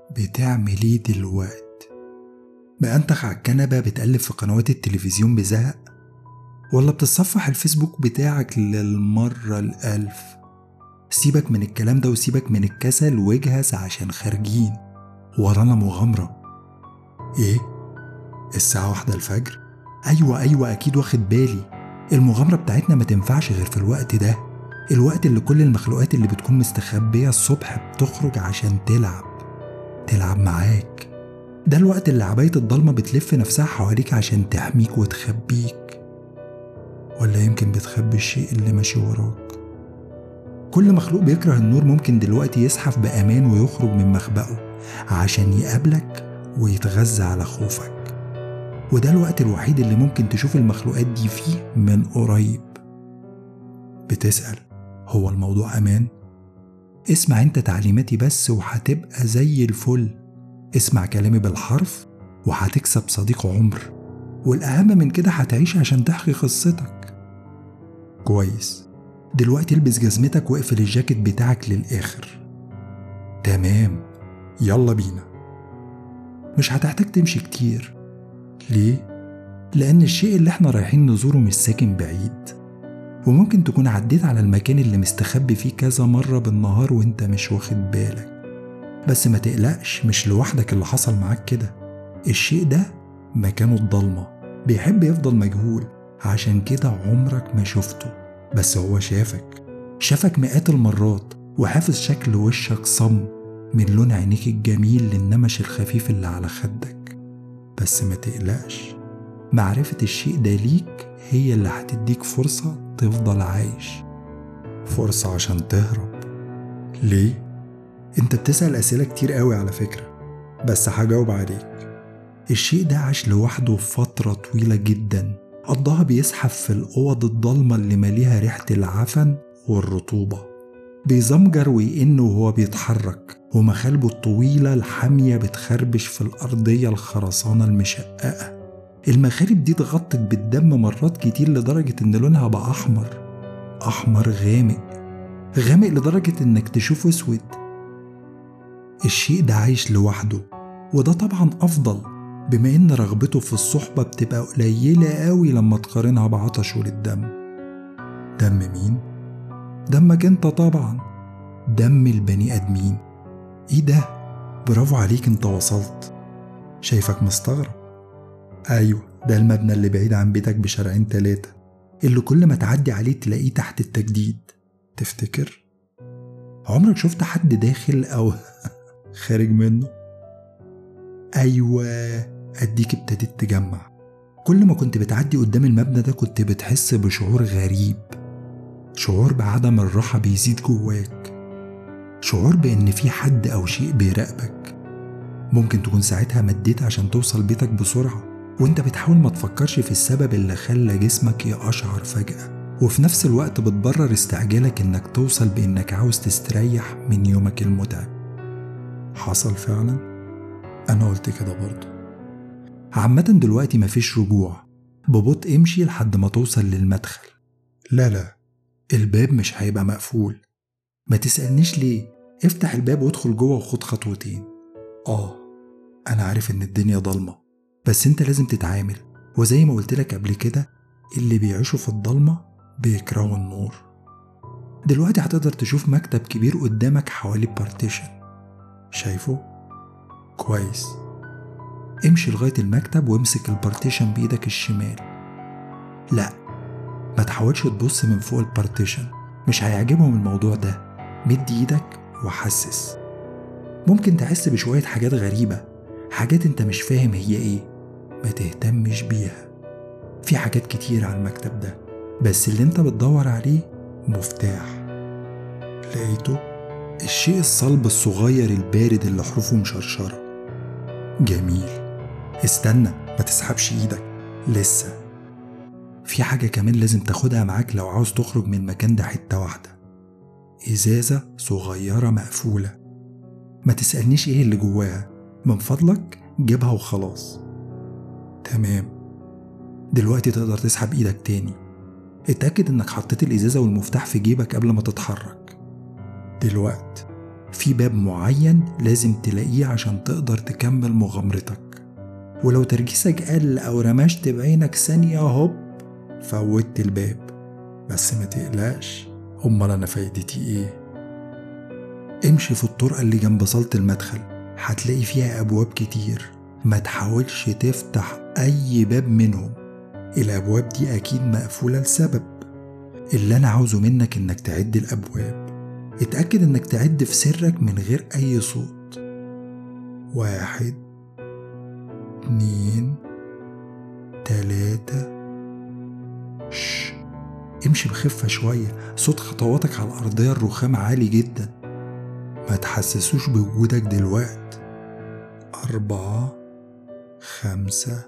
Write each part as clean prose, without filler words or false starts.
بتعمل ايه دلوقتي؟ مأنتخ على الكنبة بتقلب في قنوات التلفزيون بزهق، ولا بتصفح الفيسبوك بتاعك للمرة الألف؟ سيبك من الكلام ده وسيبك من الكسل واجهز عشان خارجين ورانا مغامرة. ايه؟ الساعة 1 الفجر؟ ايوه اكيد واخد بالي. المغامرة بتاعتنا ما تنفعش غير في الوقت ده، الوقت اللي كل المخلوقات اللي بتكون مستخبية الصبح بتخرج عشان تلعب معاك. ده الوقت اللي عباية الضلمة بتلف نفسها حواليك عشان تحميك وتخبيك، ولا يمكن بتخبي الشيء اللي ماشي وراك. كل مخلوق بيكره النور ممكن دلوقتي يزحف بأمان ويخرج من مخبأه عشان يقابلك ويتغذى على خوفك. وده الوقت الوحيد اللي ممكن تشوف المخلوقات دي فيه من قريب. بتسأل هو الموضوع أمان؟ اسمع انت تعليماتي بس وهتبقى زي الفل. اسمع كلامي بالحرف وهتكسب صديق عمر، والأهم من كده هتعيش عشان تحكي قصتك. كويس، دلوقتي البس جزمتك واقفل الجاكيت بتاعك للآخر. تمام، يلا بينا. مش هتحتاج تمشي كتير. ليه؟ لأن الشيء اللي احنا رايحين نزوره مش ساكن بعيد، وممكن تكون عديت على المكان اللي مستخبي فيه كذا مرة بالنهار وانت مش واخد بالك. بس ما تقلقش، مش لوحدك اللي حصل معاك كده. الشيء ده مكانه الضلمة، بيحب يفضل مجهول، عشان كده عمرك ما شفته. بس هو شافك مئات المرات، وحافظ شكل وشك صم من لون عينيك الجميل للنمش الخفيف اللي على خدك. بس ما تقلقش، معرفة الشيء ده ليك هي اللي هتديك فرصة تفضل عايش، فرصة عشان تهرب. ليه؟ انت بتسأل أسئلة كتير قوي على فكرة، بس هجاوب عليك. الشيء ده عاش لوحده فترة طويلة جدا، قضاها بيزحف في الأوض الضلمة اللي ماليها ريحة العفن والرطوبة، بيزمجر ويئن وهو بيتحرك، ومخالبه الطويلة الحامية بتخربش في الأرضية الخرسانة المشققة. المخالب دي اتغطت بالدم مرات كتير لدرجة إن لونها بقى أحمر غامق لدرجة إنك تشوفه أسود. الشيء ده عايش لوحده، وده طبعا أفضل، بما إن رغبته في الصحبة بتبقى قليلة قوي لما تقارنها بعطشه للدم. دم مين؟ دمك انت طبعا، دم البني آدمين. ايه ده؟ برافو عليك، انت وصلت. شايفك مستغرب. ايوه، ده المبنى اللي بعيد عن بيتك بشارعين 3، اللي كل ما تعدي عليه تلاقيه تحت التجديد. تفتكر عمرك شفت حد داخل او خارج منه؟ ايوه، اديك ابتديت تجمع. كل ما كنت بتعدي قدام المبنى ده كنت بتحس بشعور غريب، شعور بعدم الراحة بيزيد جواك، شعور بان في حد او شيء بيراقبك. ممكن تكون ساعتها مديت عشان توصل بيتك بسرعة، وانت بتحاول ما تفكرش في السبب اللي خلى جسمك يقشعر فجأة، وفي نفس الوقت بتبرر استعجالك انك توصل بانك عاوز تستريح من يومك المتعب. حصل فعلا، انا قلت كده برضه. عامة دلوقتي مفيش رجوع، ببطء امشي لحد ما توصل للمدخل. لا، الباب مش هيبقى مقفول. ما تسألنيش ليه، افتح الباب وادخل جوه وخد خطوتين. انا عارف ان الدنيا ضلمة، بس انت لازم تتعامل، وزي ما قلت لك قبل كده، اللي بيعيشوا في الضلمة بيكرهوا النور. دلوقتي هتقدر تشوف مكتب كبير قدامك حواليه بارتيشن. شايفه؟ كويس، امشي لغاية المكتب وامسك البارتيشن بإيدك الشمال. لا، ما تحاولش تبص من فوق البارتيشن، مش هيعجبهم الموضوع ده. مد ايدك وحسس. ممكن تحس بشوية حاجات غريبة، حاجات انت مش فاهم هي ايه، ما تهتمش بيها. في حاجات كتير على المكتب ده، بس اللي انت بتدور عليه مفتاح. لقيته؟ الشيء الصلب الصغير البارد اللي حروفه مشرشرة. جميل، استنى، ما تسحبش ايدك لسه. في حاجة كمان لازم تاخدها معاك لو عاوز تخرج من المكان ده، حتة واحدة، إزازة صغيرة مقفولة. ما تسألنيش ايه اللي جواها، من فضلك جيبها وخلاص. تمام، دلوقتي تقدر تسحب ايدك تاني. اتأكد انك حطيت الإزازة والمفتاح في جيبك قبل ما تتحرك. دلوقتي في باب معين لازم تلاقيه عشان تقدر تكمل مغامرتك، ولو تركيزك قل أو رمشت بعينك ثانية هوب فوتت الباب. بس ما تقلقش، أمال أنا فايدتي إيه؟ امشي في الطرقة اللي جنب صالة المدخل، هتلاقي فيها أبواب كتير، ما تحاولش تفتح أي باب منهم، الأبواب دي أكيد مقفولة لسبب. اللي أنا عاوزه منك إنك تعد الأبواب، اتأكد إنك تعد في سرك من غير أي صوت. 1 2 3. امشي بخفة شوية، صوت خطواتك على الأرضية الرخام عالي جدا، ما تحسسوش بوجودك دلوقت. 4 5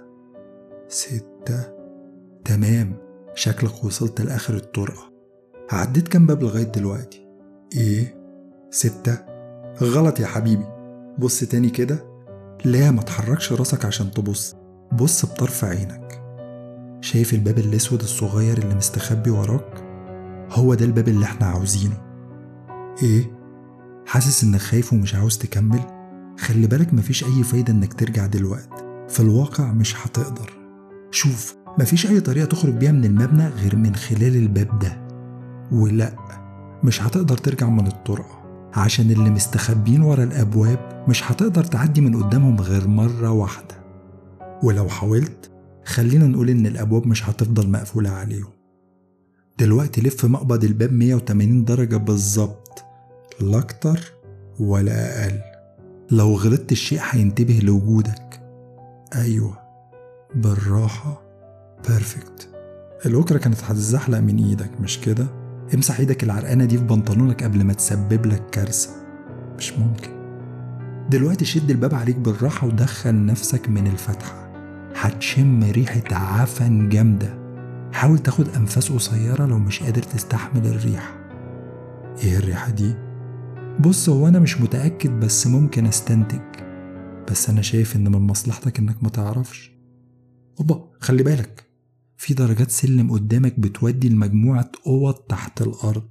6. تمام، شكلك وصلت لآخر الطرقة. عديت كام باب لغاية دلوقتي؟ ايه 6؟ غلط يا حبيبي، بص تاني كده. لا، ما تحركش راسك عشان تبص، بص بطرف عينك. شايف الباب الأسود الصغير اللي مستخبي وراك؟ هو ده الباب اللي احنا عاوزينه. ايه؟ حاسس انك خايف ومش عاوز تكمل؟ خلي بالك، مفيش اي فايدة انك ترجع دلوقتي، في الواقع مش هتقدر. شوف، مفيش اي طريقة تخرج بيها من المبنى غير من خلال الباب ده، ولا مش هتقدر ترجع من الطرقة عشان اللي مستخبين ورا الأبواب مش هتقدر تعدي من قدامهم غير مرة واحدة، ولو حاولت خلينا نقول إن الأبواب مش هتفضل مقفولة عليهم. دلوقتي لف مقبض الباب 180 درجة بالظبط، لا أكتر ولا أقل. لو غلطت الشيء هينتبه لوجودك. أيوة، بالراحة. بيرفكت. الأكرة كانت هتتزحلق من إيدك مش كده؟ امسح ايدك العرقانة دي في بنطلونك قبل ما تسبب لك كارثة. مش ممكن. دلوقتي شد الباب عليك بالراحة ودخل نفسك من الفتحة، هتشم ريحة عفن جامدة. حاول تاخد أنفاس قصيرة لو مش قادر تستحمل الريحة. ايه الريحة دي؟ بص، هو أنا مش متأكد بس ممكن استنتج، بس أنا شايف إن من مصلحتك إنك ما تعرفش. اوبا، خلي بالك، في درجات سلم قدامك بتودي لمجموعة أوض تحت الأرض.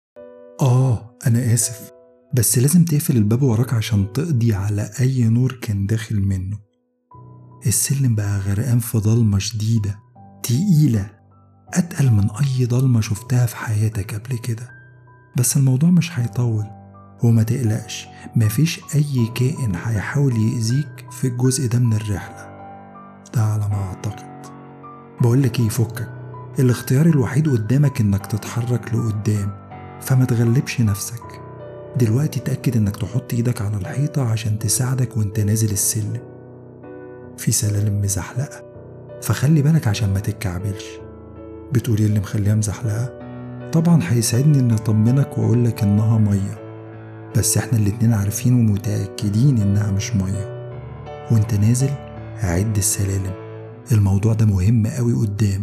أنا آسف، بس لازم تقفل الباب وراك عشان تقضي على أي نور كان داخل منه. السلم بقى غرقان في ضلمة شديدة تقيلة، أتقل من أي ضلمة شفتها في حياتك قبل كده. بس الموضوع مش هيطول، وما تقلقش، مفيش أي كائن هيحاول يأذيك في الجزء ده من الرحلة ده على ما أعتقد. بقولك ايه، فكك، الاختيار الوحيد قدامك انك تتحرك لقدام، فما تغلبش نفسك. دلوقتي تأكد انك تحط ايدك على الحيطة عشان تساعدك وانت نازل السلم. في سلالم مزحلقة، فخلي بالك عشان ما تتكعبلش. بتقولي اللي مخليها مزحلقة؟ طبعا هيسعدني ان اطمنك واقولك انها مية، بس احنا الاتنين عارفين ومتأكدين انها مش مية. وانت نازل عد السلالم، الموضوع ده مهم قوي قدام.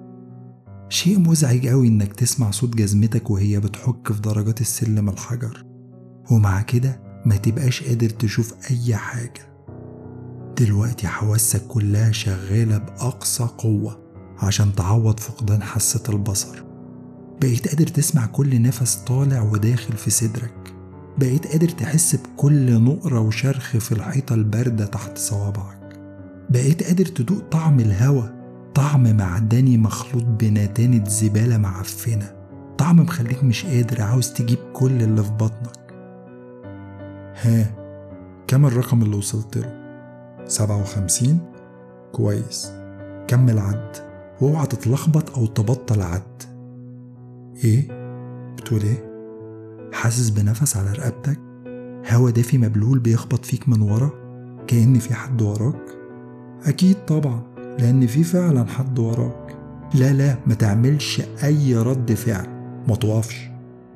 شيء مزعج قوي انك تسمع صوت جزمتك وهي بتحك في درجات السلم الحجر، ومع كده ما تبقاش قادر تشوف اي حاجة. دلوقتي حواسك كلها شغالة بأقصى قوة عشان تعوض فقدان حاسة البصر. بقيت قادر تسمع كل نفس طالع وداخل في صدرك، بقيت قادر تحس بكل نقرة وشرخ في الحيطة الباردة تحت صوابعك، بقيت قادر تدوق طعم الهوا، طعم معدني مخلوط بنتانة زبالة معفنة، طعم مخليك مش قادر، عاوز تجيب كل اللي في بطنك. ها، كم الرقم اللي وصلت له؟ 57؟ كويس، كمل عد واوعى تتلخبط او تبطل عد. ايه؟ بتقول ايه؟ حاسس بنفس على رقبتك؟ هوا دافي مبلول بيخبط فيك من ورا كأن في حد وراك؟ أكيد طبعا، لأن في فعلا حد وراك. لا ما تعملش أي رد فعل، ما توقفش.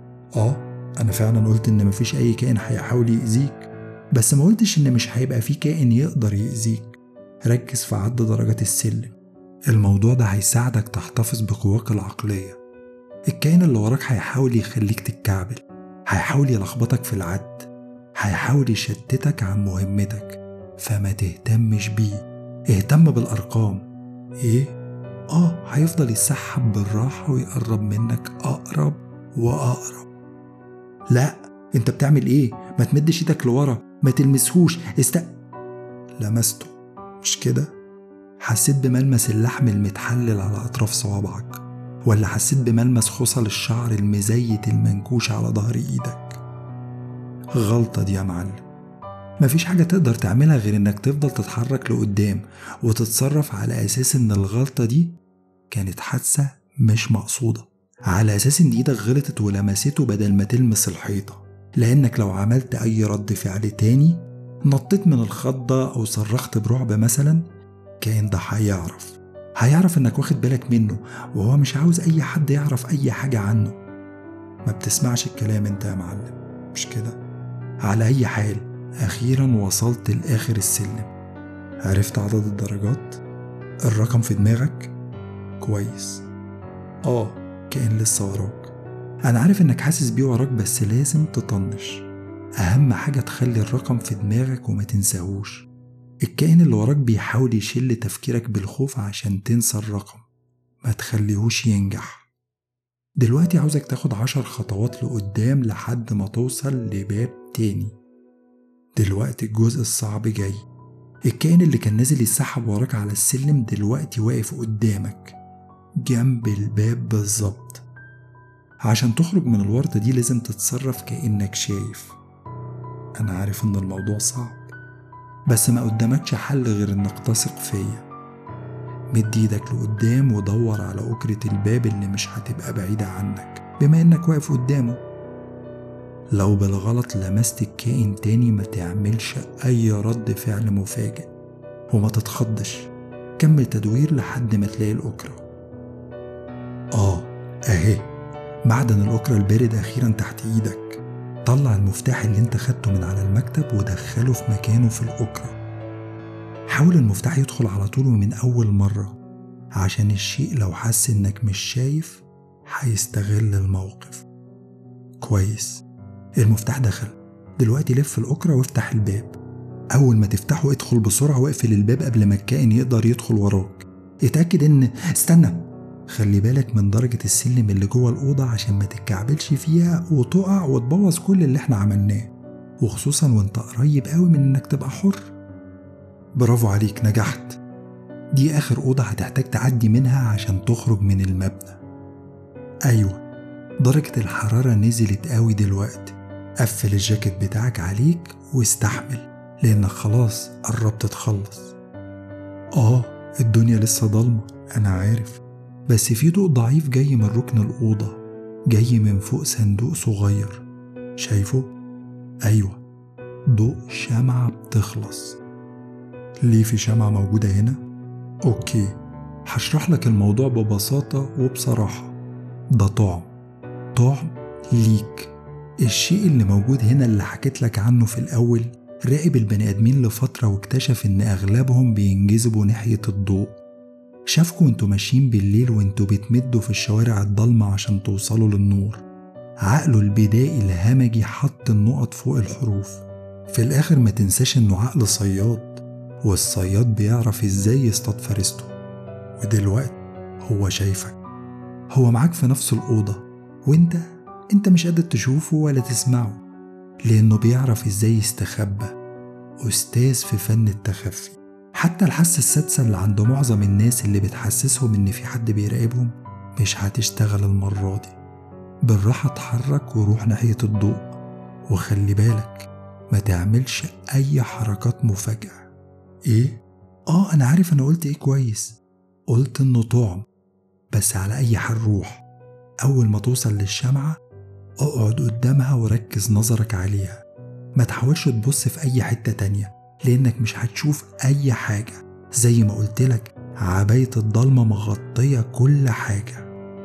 أنا فعلا قلت إن مفيش أي كائن هيحاول يأذيك، بس ما قلتش إن مش هيبقى في كائن يقدر يأذيك. ركز في عد درجات السلم، الموضوع ده هيساعدك تحتفظ بقواك العقلية. الكائن اللي وراك هيحاول يخليك تتكعبل، هيحاول يلخبطك في العد، هيحاول يشتتك عن مهمتك، فما تهتمش بيه، اهتم بالأرقام. ايه؟ هيفضل يسحب بالراحة ويقرب منك أقرب وأقرب. لا، انت بتعمل ايه؟ ما تمدش ايدك لورا، ما تلمسهوش، لمسته، مش كده؟ حسيت بملمس اللحم المتحلل على أطراف صوابعك، ولا حسيت بملمس خصل الشعر المزيت المنكوش على ظهر إيدك؟ غلطة دي يا معلم. مفيش حاجة تقدر تعملها غير إنك تفضل تتحرك لقدام وتتصرف على أساس إن الغلطة دي كانت حادثة مش مقصودة، على أساس إن إيدك غلطت ولمسته بدل ما تلمس الحيطة، لأنك لو عملت أي رد فعل تاني، نطيت من الخضة أو صرخت برعب مثلا، كائن ده هيعرف إنك واخد بالك منه، وهو مش عاوز أي حد يعرف أي حاجة عنه. ما بتسمعش الكلام أنت يا معلم، مش كده؟ على أي حال، أخيرا وصلت لآخر السلم. عرفت عدد الدرجات؟ الرقم في دماغك؟ كويس. كائن لسه وراك. أنا عارف إنك حاسس بيه وراك، بس لازم تطنش. أهم حاجة تخلي الرقم في دماغك وما تنساهوش. الكائن اللي وراك بيحاول يشل تفكيرك بالخوف عشان تنسى الرقم، ما تخليهوش ينجح. دلوقتي عاوزك تاخد 10 خطوات لقدام لحد ما توصل لباب تاني. دلوقتي الجزء الصعب جاي. الكائن اللي كان نازل يسحب وراك على السلم دلوقتي واقف قدامك جنب الباب بالظبط. عشان تخرج من الورطة دي لازم تتصرف كأنك شايف. أنا عارف إن الموضوع صعب، بس ما قدامكش حل غير إنك تثق فيا. مد ايدك لقدام ودور على أكرة الباب اللي مش هتبقى بعيدة عنك بما إنك واقف قدامه. لو بالغلط لمست الكائن تاني ما تعملش أي رد فعل مفاجئ وما تتخضش. كمل تدوير لحد ما تلاقي الأكرة. أهي معدن الأكرة البارد أخيرا تحت إيدك. طلع المفتاح اللي انت خدته من على المكتب ودخله في مكانه في الأكرة. حاول المفتاح يدخل على طول ومن أول مرة، عشان الشيء لو حس إنك مش شايف هيستغل الموقف. كويس، المفتاح دخل. دلوقتي لف الأكرة وافتح الباب. أول ما تفتحه ادخل بسرعة واقفل الباب قبل ما الكائن يقدر يدخل وراك. اتأكد استنى، خلي بالك من درجة السلم اللي جوه الأوضة عشان ما تتكعبلش فيها وتقع وتبوظ كل اللي احنا عملناه، وخصوصا وانت قريب قوي من انك تبقى حر. برافو عليك، نجحت. دي آخر أوضة هتحتاج تعدي منها عشان تخرج من المبنى. أيوة، درجة الحرارة نزلت قوي دلوقتي. قفل الجاكيت بتاعك عليك واستحمل، لأنك خلاص قربت تخلص. الدنيا لسه ضلمة أنا عارف، بس في ضوء ضعيف جاي من ركن الأوضة، جاي من فوق صندوق صغير. شايفه؟ أيوة، ضوء شمعة بتخلص. ليه في شمعة موجودة هنا؟ أوكي، هشرح لك الموضوع ببساطة وبصراحة. ده طعم ليك. الشيء اللي موجود هنا اللي حكيت لك عنه في الأول راقب البني آدمين لفترة واكتشف إن أغلبهم بينجذبوا ناحية الضوء. شافكوا وانتوا ماشيين بالليل وانتوا بتمدوا في الشوارع الضلمة عشان توصلوا للنور. عقله البدائي الهمجي حط النقط فوق الحروف. في الآخر ما تنساش إنه عقل صياد، والصياد بيعرف إزاي يصطاد فريسته. ودلوقتي هو شايفك، هو معاك في نفس الأوضة، وانت مش قادر تشوفه ولا تسمعه، لأنه بيعرف إزاي يستخبى. أستاذ في فن التخفي. حتى الحاسة السادسة اللي عند معظم الناس اللي بتحسسهم إن في حد بيراقبهم مش هتشتغل المرة دي. بالراحة اتحرك وروح ناحية الضوء، وخلي بالك ما تعملش أي حركات مفاجئة. إيه؟ أنا عارف أنا قلت إيه كويس. قلت إنه طعم، بس على أي حال روح. أول ما توصل للشمعة اقعد قدامها وركز نظرك عليها. ما تحاولش تبص في أي حتة تانية، لأنك مش هتشوف أي حاجة. زي ما قلتلك، عباية الضلمة مغطية كل حاجة.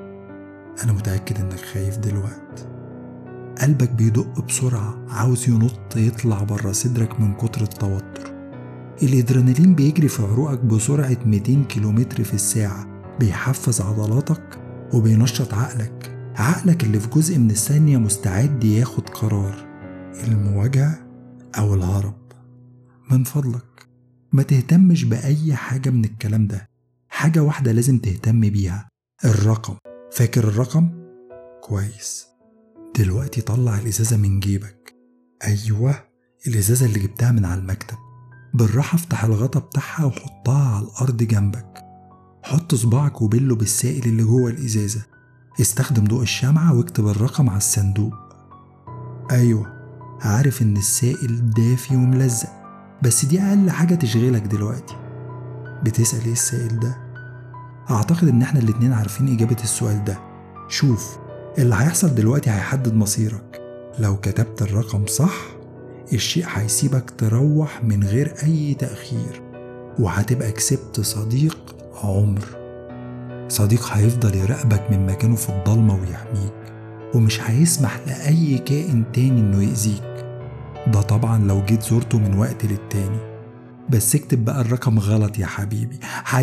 أنا متأكد إنك خايف دلوقتي. قلبك بيدق بسرعة، عاوز ينط يطلع برا صدرك من كتر التوتر. الإدرينالين بيجري في عروقك بسرعة 200 كيلومتر في الساعة، بيحفز عضلاتك وبينشط عقلك اللي في جزء من الثانية مستعد ياخد قرار: المواجهة أو الهرب. من فضلك ما تهتمش بأي حاجة من الكلام ده. حاجة واحدة لازم تهتم بيها: الرقم. فاكر الرقم؟ كويس. دلوقتي طلع الإزازة من جيبك. أيوة، الإزازة اللي جبتها من على المكتب. بالراحة افتح الغطا بتاعها وحطها على الأرض جنبك. حط صباعك وبله بالسائل اللي جوه الإزازة. استخدم ضوء الشمعة واكتب الرقم على الصندوق. أيوة، عارف إن السائل دافي وملزق، بس دي أقل حاجة تشغلك دلوقتي. بتسأل إيه السائل ده؟ أعتقد إن إحنا الاتنين عارفين إجابة السؤال ده. شوف، اللي هيحصل دلوقتي هيحدد مصيرك. لو كتبت الرقم صح، الشيء هيسيبك تروح من غير أي تأخير، وهتبقى كسبت صديق عمر. صديق هيفضل يراقبك من مكانه في الضلمة ويحميك، ومش هيسمح لأي كائن تاني إنه يأذيك. ده طبعا لو جيت زورته من وقت للتاني. بس اكتب بقى الرقم غلط يا حبيبي.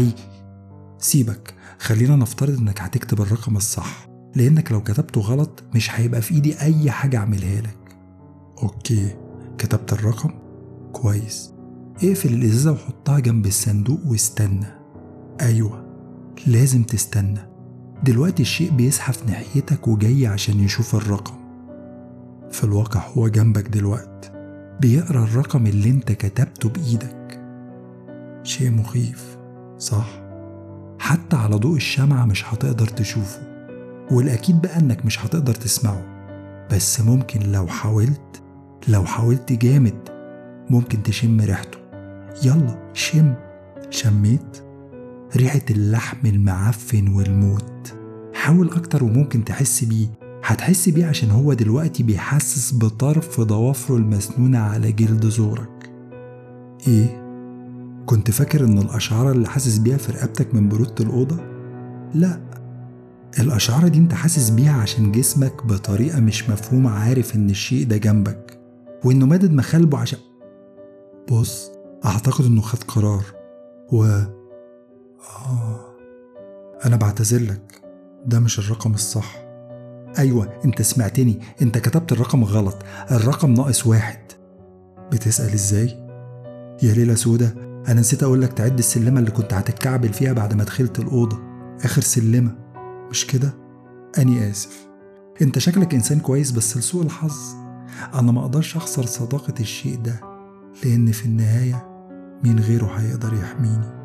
سيبك، خلينا نفترض إنك هتكتب الرقم الصح، لأنك لو كتبته غلط مش هيبقى في إيدي أي حاجة أعملها لك. أوكي، كتبت الرقم؟ كويس. اقفل الإزازة وحطها جنب الصندوق واستنى. أيوة، لازم تستنى. دلوقتي الشيء بيزحف ناحيتك وجاي عشان يشوف الرقم. في الواقع هو جنبك دلوقت، بيقرأ الرقم اللي انت كتبته بإيدك. شيء مخيف، صح؟ حتى على ضوء الشمعة مش هتقدر تشوفه، والأكيد بقى انك مش هتقدر تسمعه. بس ممكن لو حاولت جامد ممكن تشم ريحته. يلا شم. شميت؟ ريحة اللحم المعفن والموت. حاول أكتر وممكن تحس بيه. هتحس بيه عشان هو دلوقتي بيحسس بطرف ضوافره المسنونة على جلد زورك. إيه؟ كنت فاكر إن الأشعار اللي حاسس بيها في رقبتك من برودة الأوضة؟ لا، الأشعار دي انت حاسس بيها عشان جسمك بطريقة مش مفهومة عارف إن الشيء ده جنبك، وإنه مادد مخالبه عشان بص، أعتقد إنه خد قرار أنا بعتذرلك، ده مش الرقم الصح. أيوة، أنت سمعتني، أنت كتبت الرقم غلط، الرقم -1. بتسأل إزاي؟ يا ليلة سودة، أنا نسيت أقولك تعد السلمة اللي كنت هتتكعبل فيها بعد ما دخلت الأوضة. آخر سلمة، مش كده؟ أني آسف. أنت شكلك إنسان كويس، بس لسوء الحظ أنا ما أقدرش أخسر صداقة الشيء ده، لأن في النهاية مين غيره هيقدر يحميني؟